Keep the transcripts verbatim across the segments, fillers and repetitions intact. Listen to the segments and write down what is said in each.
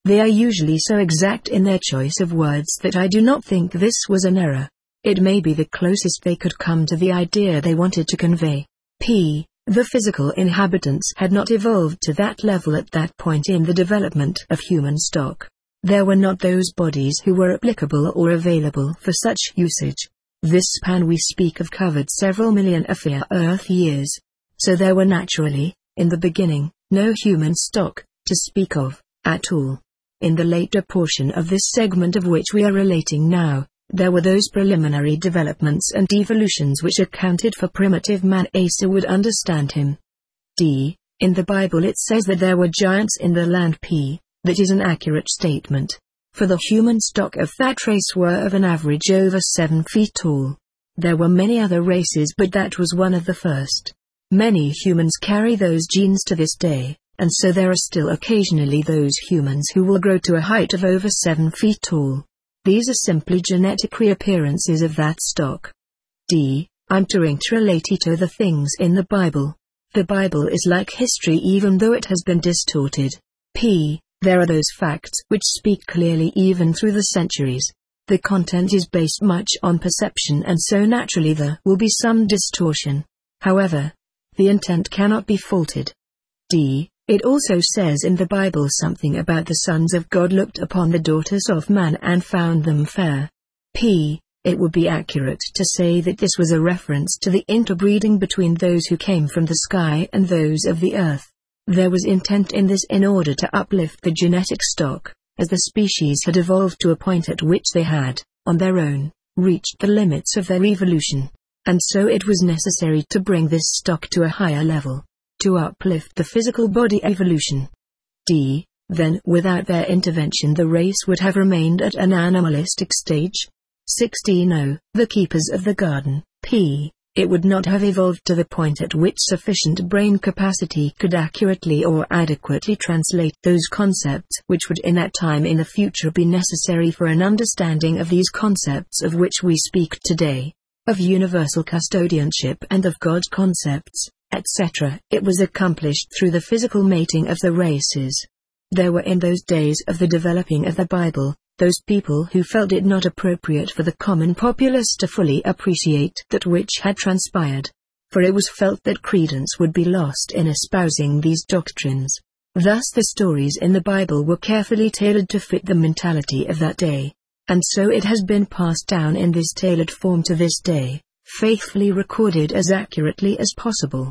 They are usually so exact in their choice of words that I do not think this was an error. It may be the closest they could come to the idea they wanted to convey. P. The physical inhabitants had not evolved to that level at that point in the development of human stock. There were not those bodies who were applicable or available for such usage. This span we speak of covered several million of Earth years. So there were naturally, in the beginning, no human stock, to speak of, at all. In the later portion of this segment of which we are relating now, there were those preliminary developments and evolutions which accounted for primitive man. Asa would understand him. D. In the Bible it says that there were giants in the land. P. That is an accurate statement. For the human stock of that race were of an average over seven feet tall. There were many other races, but that was one of the first. Many humans carry those genes to this day, and so there are still occasionally those humans who will grow to a height of over seven feet tall. These are simply genetic reappearances of that stock. D. I'm trying to relate to the things in the Bible. The Bible is like history even though it has been distorted. P. There are those facts which speak clearly even through the centuries. The content is based much on perception, and so naturally there will be some distortion. However, the intent cannot be faulted. D. It also says in the Bible something about the sons of God looked upon the daughters of man and found them fair. P. It would be accurate to say that this was a reference to the interbreeding between those who came from the sky and those of the earth. There was intent in this in order to uplift the genetic stock, as the species had evolved to a point at which they had, on their own, reached the limits of their evolution. And so it was necessary to bring this stock to a higher level, to uplift the physical body evolution. D. Then, without their intervention, the race would have remained at an animalistic stage. sixteen oh The keepers of the garden. P. It would not have evolved to the point at which sufficient brain capacity could accurately or adequately translate those concepts which would in that time in the future be necessary for an understanding of these concepts of which we speak today, of universal custodianship and of God's concepts, et cetera. It was accomplished through the physical mating of the races. There were in those days of the developing of the Bible, those people who felt it not appropriate for the common populace to fully appreciate that which had transpired. For it was felt that credence would be lost in espousing these doctrines. Thus the stories in the Bible were carefully tailored to fit the mentality of that day. And so it has been passed down in this tailored form to this day, faithfully recorded as accurately as possible.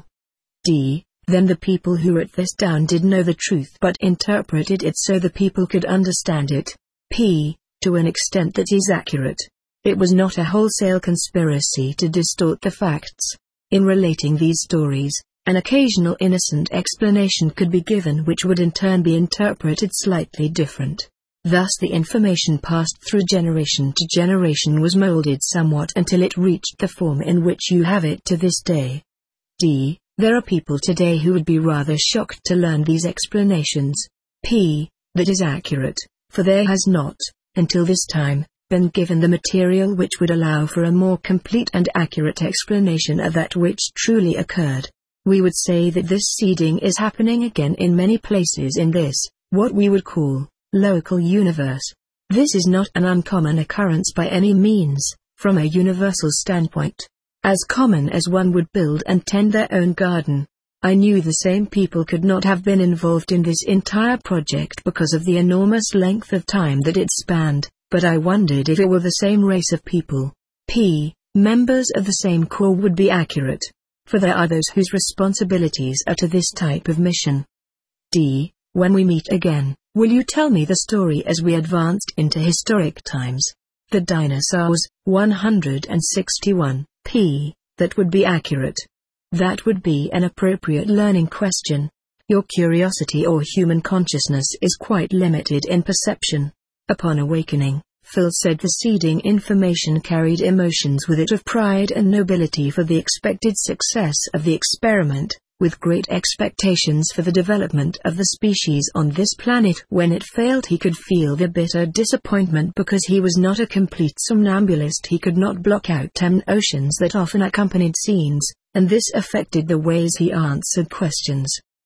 D. Then the people who wrote this down did know the truth but interpreted it so the people could understand it. P. To an extent that is accurate. It was not a wholesale conspiracy to distort the facts. In relating these stories, an occasional innocent explanation could be given which would in turn be interpreted slightly different. Thus the information passed through generation to generation was molded somewhat until it reached the form in which you have it to this day. D. There are people today who would be rather shocked to learn these explanations. P. That is accurate. For there has not, until this time, been given the material which would allow for a more complete and accurate explanation of that which truly occurred. We would say that this seeding is happening again in many places in this, what we would call, local universe. This is not an uncommon occurrence by any means, from a universal standpoint. As common as one would build and tend their own garden. I knew the same people could not have been involved in this entire project because of the enormous length of time that it spanned, but I wondered if it were the same race of people. P. Members of the same core would be accurate. For there are those whose responsibilities are to this type of mission. D. When we meet again, will you tell me the story as we advanced into historic times? The dinosaurs. one hundred sixty-one. P. That would be accurate. That would be an appropriate learning question. Your curiosity or human consciousness is quite limited in perception. Upon awakening, Phil said the seeding information carried emotions with it of pride and nobility for the expected success of the experiment, with great expectations for the development of the species on this planet. When it failed, he could feel the bitter disappointment because he was not a complete somnambulist. He could not block out ten oceans that often accompanied scenes, and this affected the ways he answered questions.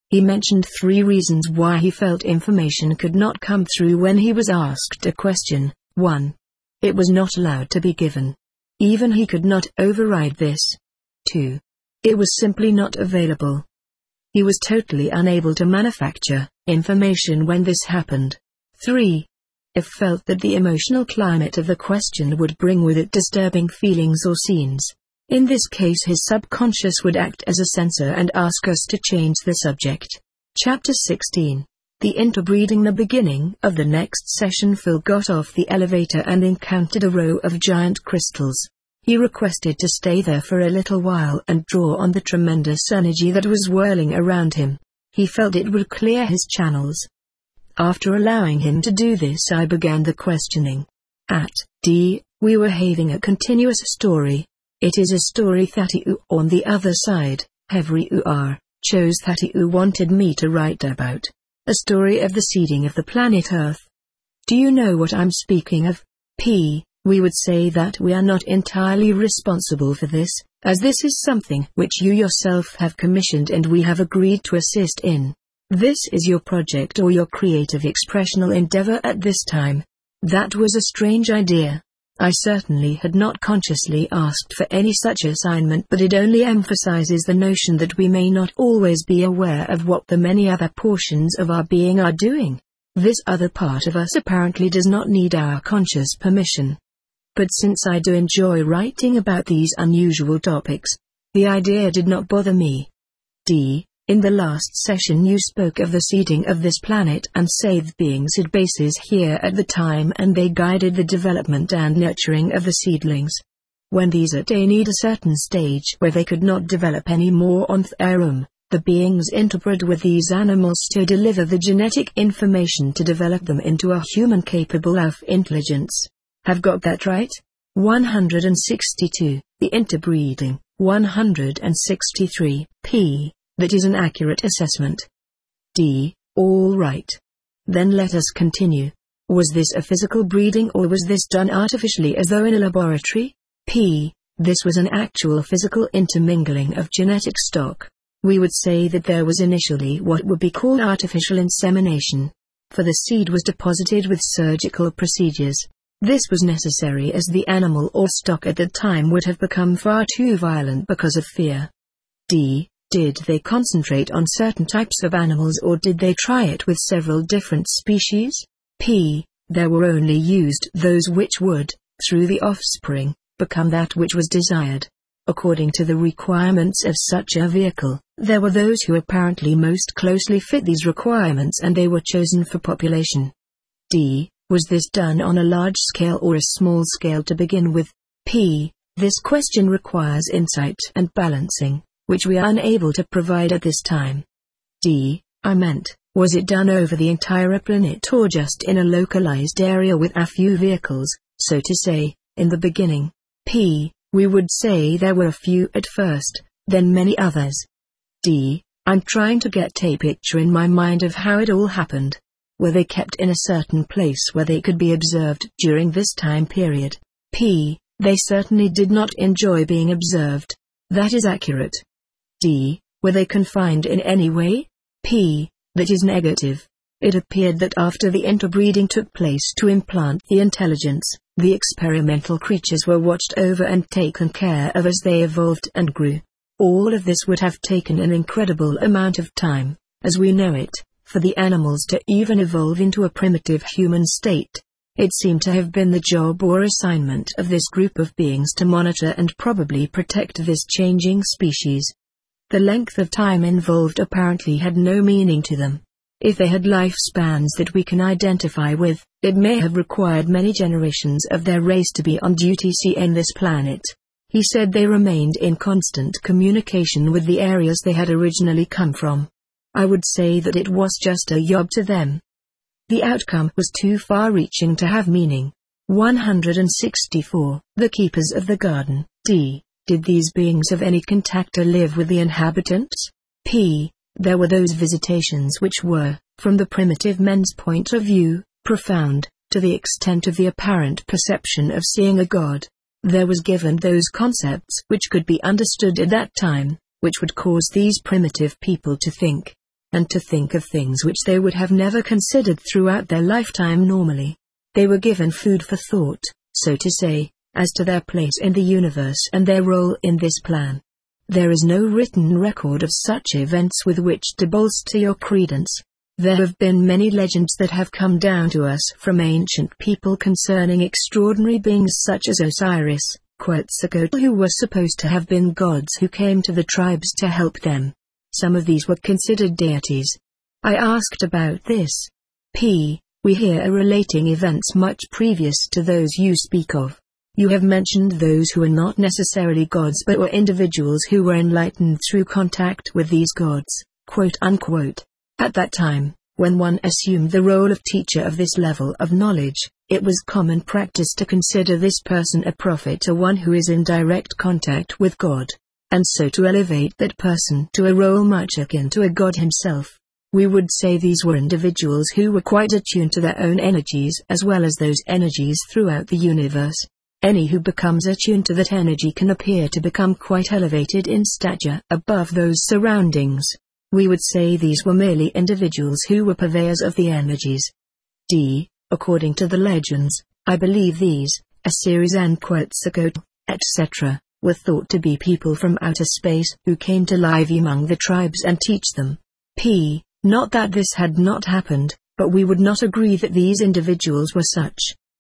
He mentioned three reasons why he felt information could not come through when he was asked a question. one. It was not allowed to be given. Even he could not override this. two. It was simply not available. He was totally unable to manufacture information when this happened. three. If felt that the emotional climate of the question would bring with it disturbing feelings or scenes. In this case his subconscious would act as a censor and ask us to change the subject. Chapter sixteen. The interbreeding. The beginning of the next session, Phil got off the elevator and encountered a row of giant crystals. He requested to stay there for a little while and draw on the tremendous energy that was whirling around him. He felt it would clear his channels. After allowing him to do this, I began the questioning. At D, we were having a continuous story. It is a story that you on the other side, every U R, chose that you wanted me to write about. A story of the seeding of the planet Earth. Do you know what I'm speaking of? P. We would say that we are not entirely responsible for this, as this is something which you yourself have commissioned and we have agreed to assist in. This is your project or your creative expressional endeavor at this time. That was a strange idea. I certainly had not consciously asked for any such assignment, but it only emphasizes the notion that we may not always be aware of what the many other portions of our being are doing. This other part of us apparently does not need our conscious permission. But since I do enjoy writing about these unusual topics, the idea did not bother me. D. In the last session you spoke of the seeding of this planet and saved beings had bases here at the time and they guided the development and nurturing of the seedlings. When these attained a certain stage where they could not develop any more on Therum, the beings interbred with these animals to deliver the genetic information to develop them into a human capable of intelligence. Have got that right? one hundred sixty-two. The interbreeding. one hundred sixty-three. P. That is an accurate assessment. D. All right. Then let us continue. Was this a physical breeding or was this done artificially as though in a laboratory? P. This was an actual physical intermingling of genetic stock. We would say that there was initially what would be called artificial insemination. For the seed was deposited with surgical procedures. This was necessary as the animal or stock at the time would have become far too violent because of fear. D. Did they concentrate on certain types of animals or did they try it with several different species? P. There were only used those which would, through the offspring, become that which was desired. According to the requirements of such a vehicle, there were those who apparently most closely fit these requirements and they were chosen for population. D. Was this done on a large scale or a small scale to begin with? P. This question requires insight and balancing, which we are unable to provide at this time. D. I meant, was it done over the entire planet or just in a localized area with a few vehicles, so to say, in the beginning? P. We would say there were a few at first, then many others. D. I'm trying to get a picture in my mind of how it all happened. Were they kept in a certain place where they could be observed during this time period? P. They certainly did not enjoy being observed. That is accurate. D. Were they confined in any way? P. That is negative. It appeared that after the interbreeding took place to implant the intelligence, the experimental creatures were watched over and taken care of as they evolved and grew. All of this would have taken an incredible amount of time, as we know it, for the animals to even evolve into a primitive human state. It seemed to have been the job or assignment of this group of beings to monitor and probably protect this changing species. The length of time involved apparently had no meaning to them. If they had lifespans that we can identify with, it may have required many generations of their race to be on duty on this planet. He said they remained in constant communication with the areas they had originally come from. I would say that it was just a job to them. The outcome was too far-reaching to have meaning. one hundred sixty-four. The keepers of the garden. D. Did these beings have any contact or live with the inhabitants? P. There were those visitations which were, from the primitive men's point of view, profound, to the extent of the apparent perception of seeing a god. There was given those concepts which could be understood at that time, which would cause these primitive people to think. and to think of things which they would have never considered throughout their lifetime normally. They were given food for thought, so to say, as to their place in the universe and their role in this plan. There is no written record of such events with which to bolster your credence. There have been many legends that have come down to us from ancient people concerning extraordinary beings such as Osiris, Quetzalcoatl, who were supposed to have been gods who came to the tribes to help them. Some of these were considered deities. I asked about this. P. We here are relating events much previous to those you speak of. You have mentioned those who are not necessarily gods but were individuals who were enlightened through contact with these gods, quote unquote. At that time, when one assumed the role of teacher of this level of knowledge, it was common practice to consider this person a prophet or one who is in direct contact with God, and so to elevate that person to a role much akin to a god himself. We would say these were individuals who were quite attuned to their own energies as well as those energies throughout the universe. Any who becomes attuned to that energy can appear to become quite elevated in stature above those surroundings. We would say these were merely individuals who were purveyors of the energies. D. According to the legends, I believe these, Osiris and Quetzalcoatl, et cetera, were thought to be people from outer space who came to live among the tribes and teach them. P. Not that this had not happened, but we would not agree that these individuals were such.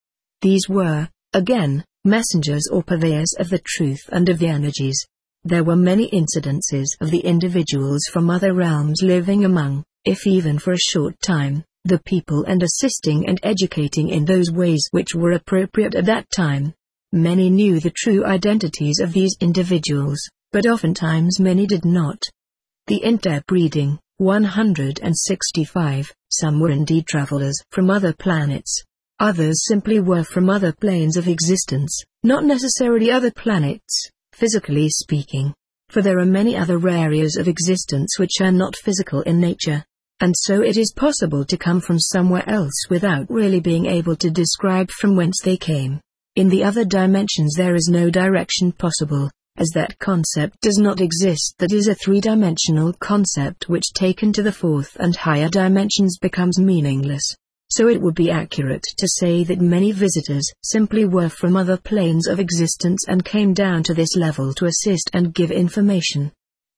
These were, again, messengers or purveyors of the truth and of the energies. There were many incidences of the individuals from other realms living among, if even for a short time, the people and assisting and educating in those ways which were appropriate at that time. Many knew the true identities of these individuals, but oftentimes many did not. The interbreeding, one hundred sixty-five, some were indeed travelers from other planets. Others simply were from other planes of existence, not necessarily other planets, physically speaking. For there are many other areas of existence which are not physical in nature. And so it is possible to come from somewhere else without really being able to describe from whence they came. In the other dimensions there is no direction possible, as that concept does not exist. That is a three-dimensional concept which taken to the fourth and higher dimensions becomes meaningless. So it would be accurate to say that many visitors simply were from other planes of existence and came down to this level to assist and give information.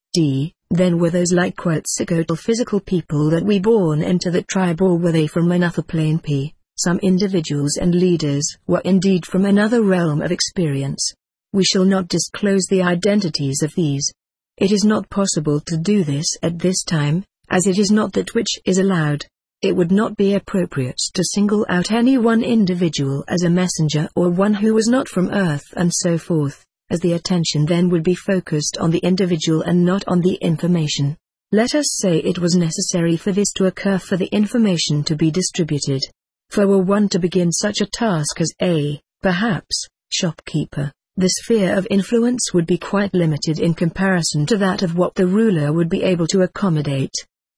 D. Then were those like Quetzalcoatl physical people that we born into that tribe, or were they from another plane? P. Some individuals and leaders were indeed from another realm of experience. We shall not disclose the identities of these. It is not possible to do this at this time, as it is not that which is allowed. It would not be appropriate to single out any one individual as a messenger or one who was not from Earth and so forth, as the attention then would be focused on the individual and not on the information. Let us say it was necessary for this to occur for the information to be distributed. For were one to begin such a task as a, perhaps, shopkeeper, the sphere of influence would be quite limited in comparison to that of what the ruler would be able to accommodate.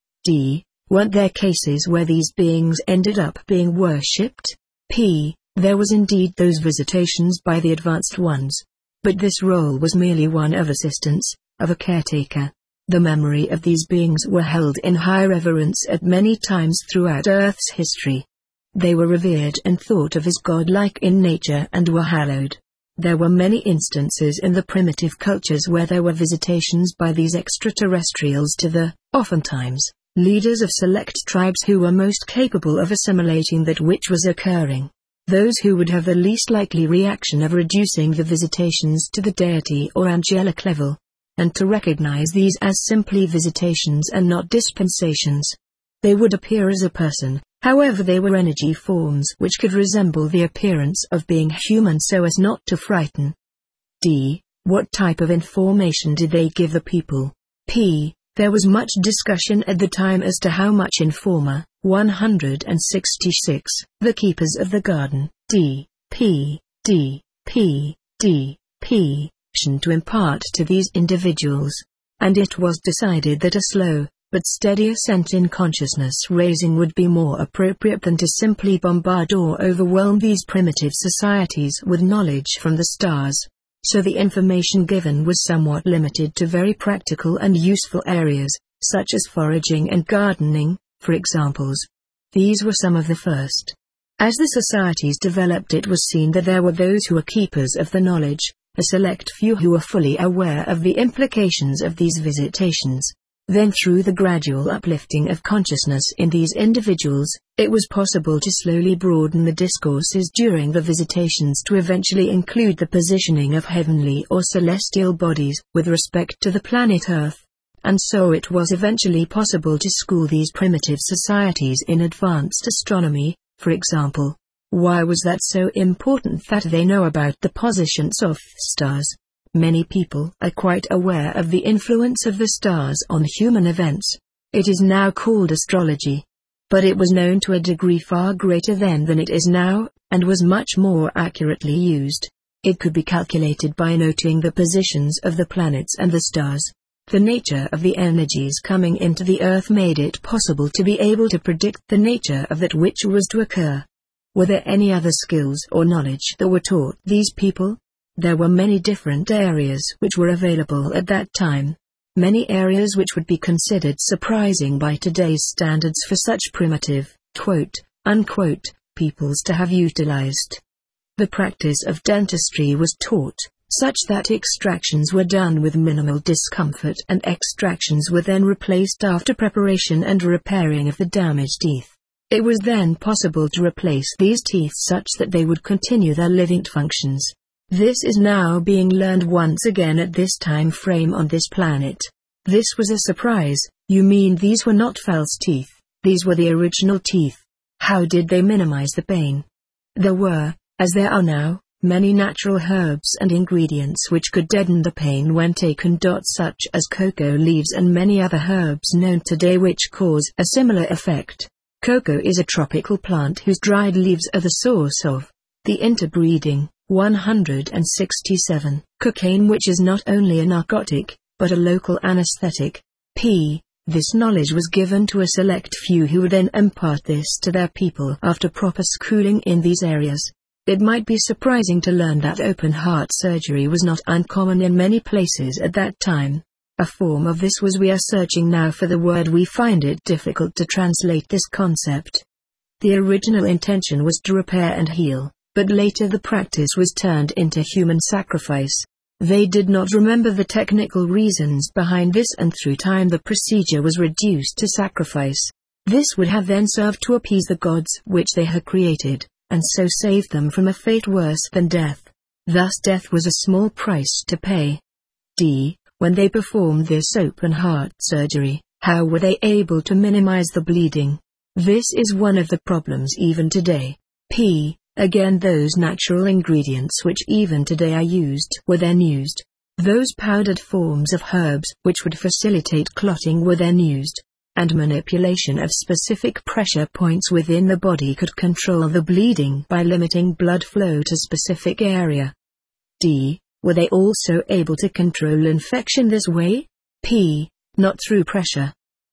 D. Weren't there cases where these beings ended up being worshipped? P. There was indeed those visitations by the advanced ones. But this role was merely one of assistance, of a caretaker. The memory of these beings were held in high reverence at many times throughout Earth's history. They were revered and thought of as godlike in nature and were hallowed. There were many instances in the primitive cultures where there were visitations by these extraterrestrials to the, oftentimes, leaders of select tribes who were most capable of assimilating that which was occurring. Those who would have the least likely reaction of reducing the visitations to the deity or angelic level, and to recognize these as simply visitations and not dispensations. They would appear as a person, however they were energy forms which could resemble the appearance of being human so as not to frighten. D. What type of information did they give the people? P. There was much discussion at the time as to how much informer, one hundred sixty-six, the keepers of the garden, D. P. D. P. D. P. to impart to these individuals. And it was decided that a slow, but steady ascent in consciousness raising would be more appropriate than to simply bombard or overwhelm these primitive societies with knowledge from the stars. So the information given was somewhat limited to very practical and useful areas, such as foraging and gardening, for examples. These were some of the first. As the societies developed, it was seen that there were those who were keepers of the knowledge, a select few who were fully aware of the implications of these visitations. Then through the gradual uplifting of consciousness in these individuals, it was possible to slowly broaden the discourses during the visitations to eventually include the positioning of heavenly or celestial bodies with respect to the planet Earth. And so it was eventually possible to school these primitive societies in advanced astronomy, for example. Why was that so important that they know about the positions of stars? Many people are quite aware of the influence of the stars on human events. It is now called astrology. But it was known to a degree far greater then than it is now, and was much more accurately used. It could be calculated by noting the positions of the planets and the stars. The nature of the energies coming into the earth made it possible to be able to predict the nature of that which was to occur. Were there any other skills or knowledge that were taught these people? There were many different areas which were available at that time. Many areas which would be considered surprising by today's standards for such primitive, quote, unquote, peoples to have utilized. The practice of dentistry was taught, such that extractions were done with minimal discomfort and extractions were then replaced after preparation and repairing of the damaged teeth. It was then possible to replace these teeth such that they would continue their living functions. This is now being learned once again at this time frame on this planet. This was a surprise. You mean these were not false teeth, these were the original teeth. How did they minimize the pain? There were, as there are now, many natural herbs and ingredients which could deaden the pain when taken. Such as cocoa leaves and many other herbs known today which cause a similar effect. Cocoa is a tropical plant whose dried leaves are the source of the interbreeding. one hundred sixty-seven. Cocaine, which is not only a narcotic, but a local anesthetic. P. This knowledge was given to a select few who would then impart this to their people after proper schooling in these areas. It might be surprising to learn that open heart surgery was not uncommon in many places at that time. A form of this was we are searching now for the word. We find it difficult to translate this concept. The original intention was to repair and heal. But later the practice was turned into human sacrifice. They did not remember the technical reasons behind this, and through time the procedure was reduced to sacrifice. This would have then served to appease the gods which they had created, and so saved them from a fate worse than death. Thus death was a small price to pay. D. When they performed this open heart surgery, how were they able to minimize the bleeding? This is one of the problems even today. P. Again, those natural ingredients which even today are used were then used. Those powdered forms of herbs which would facilitate clotting were then used. And manipulation of specific pressure points within the body could control the bleeding by limiting blood flow to specific area. D. Were they also able to control infection this way? P. Not through pressure.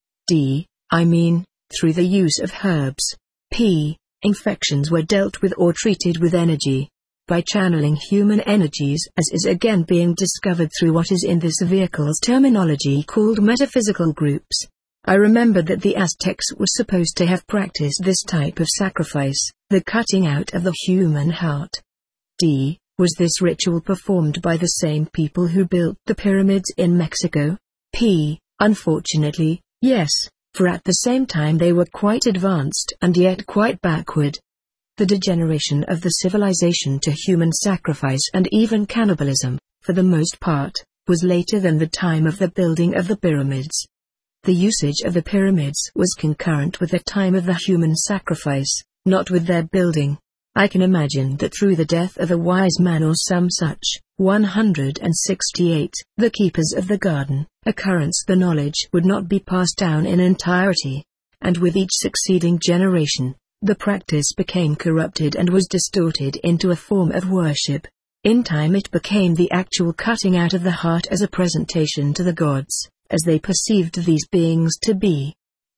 D. I mean, through the use of herbs. P. Infections were dealt with or treated with energy. By channeling human energies, as is again being discovered through what is in this vehicle's terminology called metaphysical groups. I remember that the Aztecs were supposed to have practiced this type of sacrifice, the cutting out of the human heart. D. Was this ritual performed by the same people who built the pyramids in Mexico? P. Unfortunately, yes. For at the same time they were quite advanced and yet quite backward. The degeneration of the civilization to human sacrifice and even cannibalism, for the most part, was later than the time of the building of the pyramids. The usage of the pyramids was concurrent with the time of the human sacrifice, not with their building. I can imagine that through the death of a wise man or some such, one hundred sixty-eight, the keepers of the garden, occurrence the knowledge would not be passed down in entirety. And with each succeeding generation, the practice became corrupted and was distorted into a form of worship. In time it became the actual cutting out of the heart as a presentation to the gods, as they perceived these beings to be.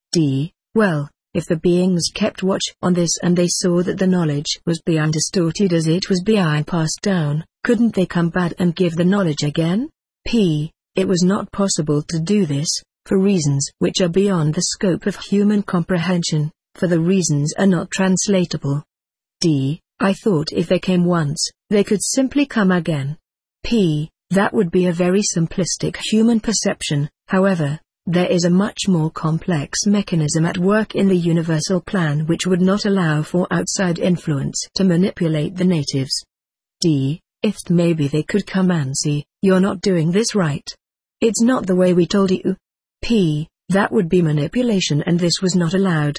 D. Well, if the beings kept watch on this and they saw that the knowledge was being distorted as it was being passed down, couldn't they come back and give the knowledge again? P. It was not possible to do this, for reasons which are beyond the scope of human comprehension, for the reasons are not translatable. D. I thought if they came once, they could simply come again. P. That would be a very simplistic human perception. However, there is a much more complex mechanism at work in the universal plan which would not allow for outside influence to manipulate the natives. D. If maybe they could come and see, you're not doing this right. It's not the way we told you. P. That would be manipulation and this was not allowed.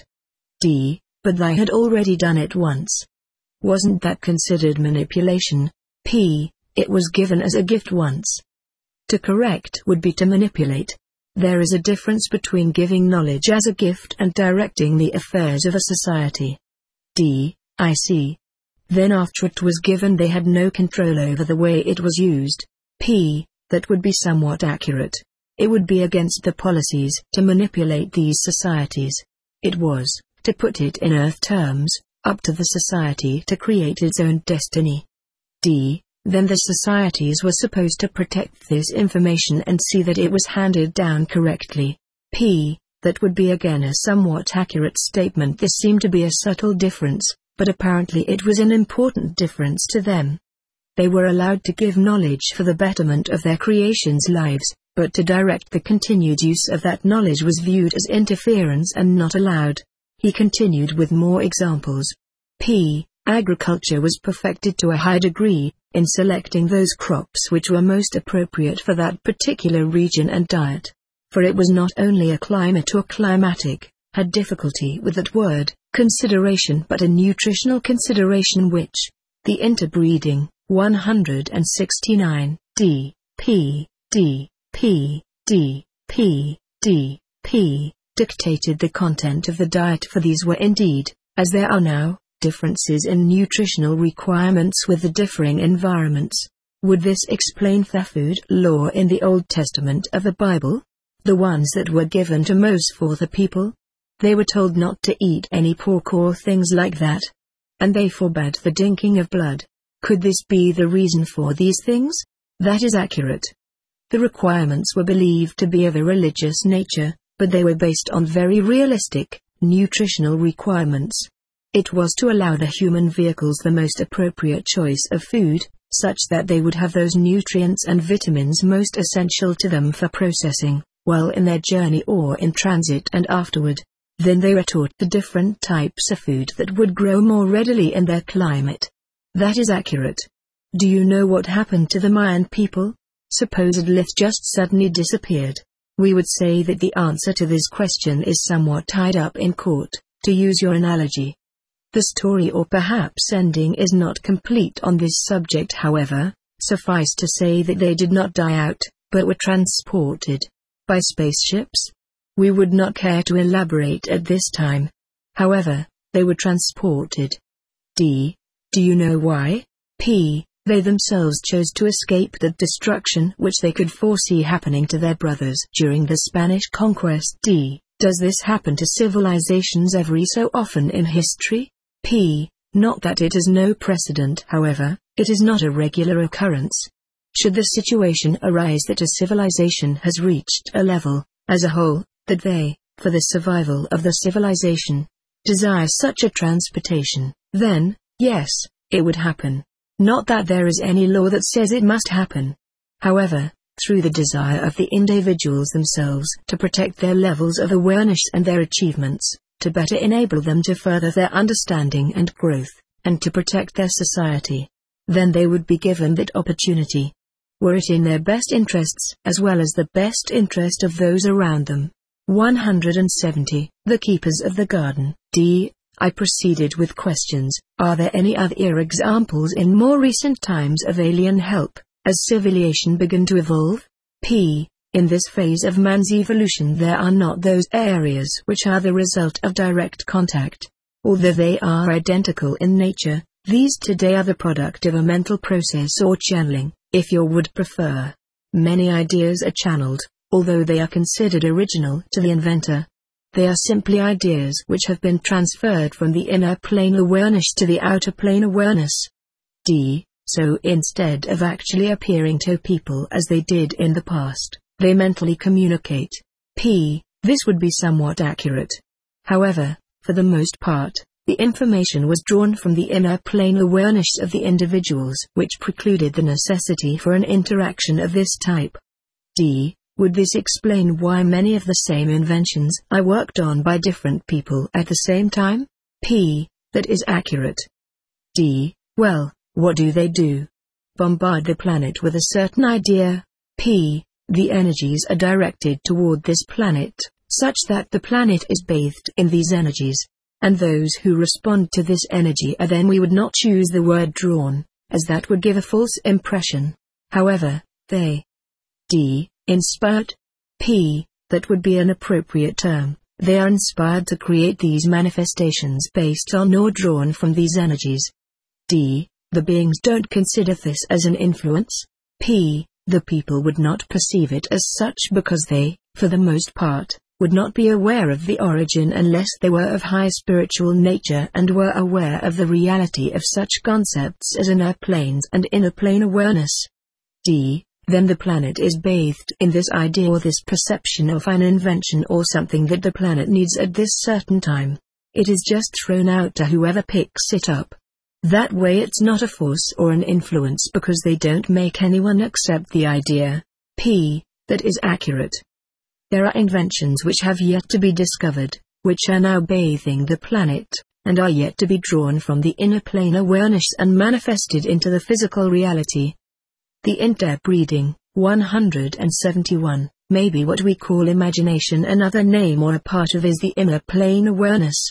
D. But they had already done it once. Wasn't that considered manipulation? P. It was given as a gift once. To correct would be to manipulate. There is a difference between giving knowledge as a gift and directing the affairs of a society. D. I see. Then after it was given they had no control over the way it was used. P. That would be somewhat accurate. It would be against the policies to manipulate these societies. It was, to put it in earth terms, up to the society to create its own destiny. D. Then the societies were supposed to protect this information and see that it was handed down correctly. P. That would be again a somewhat accurate statement. This seemed to be a subtle difference, but apparently it was an important difference to them. They were allowed to give knowledge for the betterment of their creation's lives, but to direct the continued use of that knowledge was viewed as interference and not allowed. He continued with more examples. P. Agriculture was perfected to a high degree, in selecting those crops which were most appropriate for that particular region and diet. For it was not only a climate or climatic, had difficulty with that word, consideration, but a nutritional consideration which, the interbreeding, one hundred sixty-nine, D, P, D, P, D, P, D, P, dictated the content of the diet. For these were indeed, as there are now, differences in nutritional requirements with the differing environments. Would this explain the food law in the Old Testament of the Bible? The ones that were given to Moses for the people? They were told not to eat any pork or things like that. And they forbade the drinking of blood. Could this be the reason for these things? That is accurate. The requirements were believed to be of a religious nature, but they were based on very realistic, nutritional requirements. It was to allow the human vehicles the most appropriate choice of food, such that they would have those nutrients and vitamins most essential to them for processing, while in their journey or in transit and afterward. Then they were taught the different types of food that would grow more readily in their climate. That is accurate. Do you know what happened to the Mayan people? Supposed Lith just suddenly disappeared. We would say that the answer to this question is somewhat tied up in court, to use your analogy. The story or perhaps ending is not complete on this subject. However, suffice to say that they did not die out, but were transported by spaceships. We would not care to elaborate at this time. However, they were transported. D. Do you know why? P. They themselves chose to escape the destruction which they could foresee happening to their brothers during the Spanish conquest. D. Does this happen to civilizations every so often in history? P. Not that it has no precedent. However, it is not a regular occurrence. Should the situation arise that a civilization has reached a level, as a whole, that they, for the survival of the civilization, desire such a transportation, then, yes, it would happen. Not that there is any law that says it must happen. However, through the desire of the individuals themselves to protect their levels of awareness and their achievements, to better enable them to further their understanding and growth, and to protect their society, then they would be given that opportunity. Were it in their best interests as well as the best interest of those around them. one hundred seventy. The Keepers of the Garden. D. I proceeded with questions. Are there any other examples in more recent times of alien help, as civilization began to evolve? P. In this phase of man's evolution there are not those areas which are the result of direct contact. Although they are identical in nature, these today are the product of a mental process or channeling, if you would prefer. Many ideas are channeled, although they are considered original to the inventor. They are simply ideas which have been transferred from the inner plane awareness to the outer plane awareness. D. So instead of actually appearing to people as they did in the past, they mentally communicate. P. This would be somewhat accurate. However, for the most part, the information was drawn from the inner plane awareness of the individuals, which precluded the necessity for an interaction of this type. D. Would this explain why many of the same inventions are worked on by different people at the same time? P. That is accurate. D. Well, what do they do? Bombard the planet with a certain idea. P. The energies are directed toward this planet, such that the planet is bathed in these energies. And those who respond to this energy are then, we would not choose the word drawn, as that would give a false impression. However, they. D. Inspired. P. That would be an appropriate term. They are inspired to create these manifestations based on or drawn from these energies. D. The beings don't consider this as an influence. P. The people would not perceive it as such because they, for the most part, would not be aware of the origin unless they were of high spiritual nature and were aware of the reality of such concepts as inner planes and inner plane awareness. D. Then the planet is bathed in this idea or this perception of an invention or something that the planet needs at this certain time. It is just thrown out to whoever picks it up. That way it's not a force or an influence because they don't make anyone accept the idea. P. That is accurate. There are inventions which have yet to be discovered, which are now bathing the planet, and are yet to be drawn from the inner plane awareness and manifested into the physical reality. The interbreeding, one hundred seventy-one, may be what we call imagination. Another name or a part of is the inner plane awareness.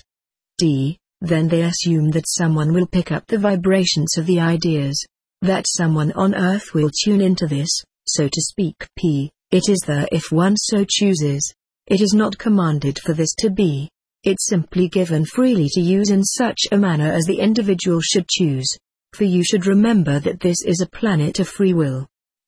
D. Then they assume that someone will pick up the vibrations of the ideas. That someone on earth will tune into this, so to speak. P. It is there if one so chooses. It is not commanded for this to be. It's simply given freely to use in such a manner as the individual should choose. For you should remember that this is a planet of free will.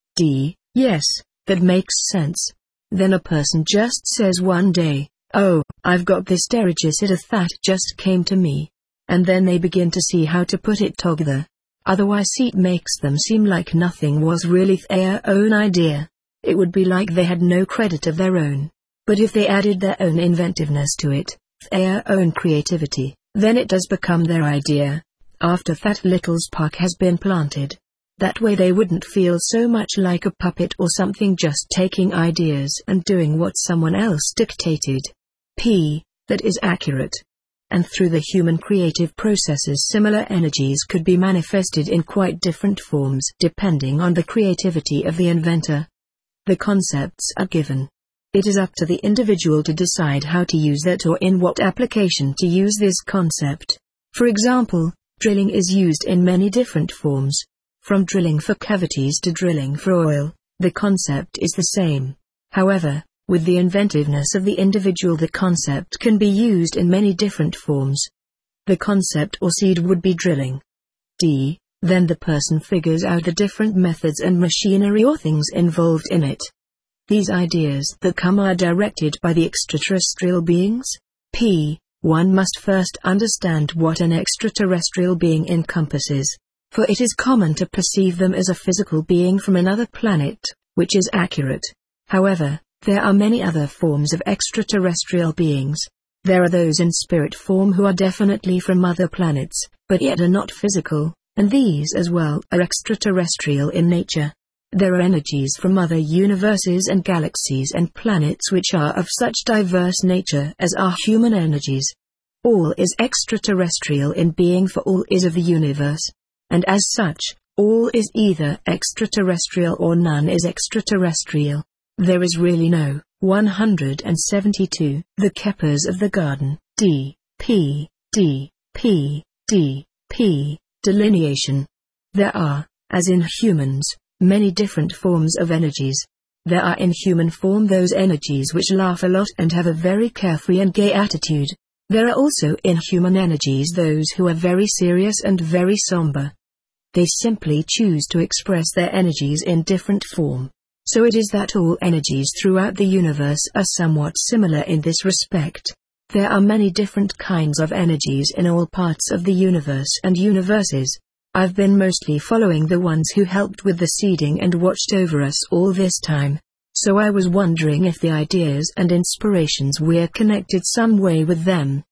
D. Yes, that makes sense. Then a person just says one day, oh, I've got this Dirigicidith that just came to me. And then they begin to see how to put it together. Otherwise it makes them seem like nothing was really their own idea. It would be like they had no credit of their own. But if they added their own inventiveness to it, their own creativity, then it does become their idea. After that little spark has been planted. That way they wouldn't feel so much like a puppet or something just taking ideas and doing what someone else dictated. P. That is accurate. And through the human creative processes similar energies could be manifested in quite different forms depending on the creativity of the inventor. The concepts are given. It is up to the individual to decide how to use it or in what application to use this concept. For example, drilling is used in many different forms. From drilling for cavities to drilling for oil, the concept is the same. However, with the inventiveness of the individual, the concept can be used in many different forms. The concept or seed would be drilling. D. Then the person figures out the different methods and machinery or things involved in it. These ideas that come are directed by the extraterrestrial beings. P. One must first understand what an extraterrestrial being encompasses. For it is common to perceive them as a physical being from another planet, which is accurate. However, there are many other forms of extraterrestrial beings. There are those in spirit form who are definitely from other planets, but yet are not physical, and these as well are extraterrestrial in nature. There are energies from other universes and galaxies and planets which are of such diverse nature as are human energies. All is extraterrestrial in being, for all is of the universe. And as such, all is either extraterrestrial or none is extraterrestrial. There is really no one hundred seventy-two. The keepers of the garden. D. P. D. P. D. P. Delineation. There are, as in humans, many different forms of energies. There are in human form those energies which laugh a lot and have a very carefree and gay attitude. There are also in human energies those who are very serious and very somber. They simply choose to express their energies in different form. So it is that all energies throughout the universe are somewhat similar in this respect. There are many different kinds of energies in all parts of the universe and universes. I've been mostly following the ones who helped with the seeding and watched over us all this time. So I was wondering if the ideas and inspirations were connected some way with them.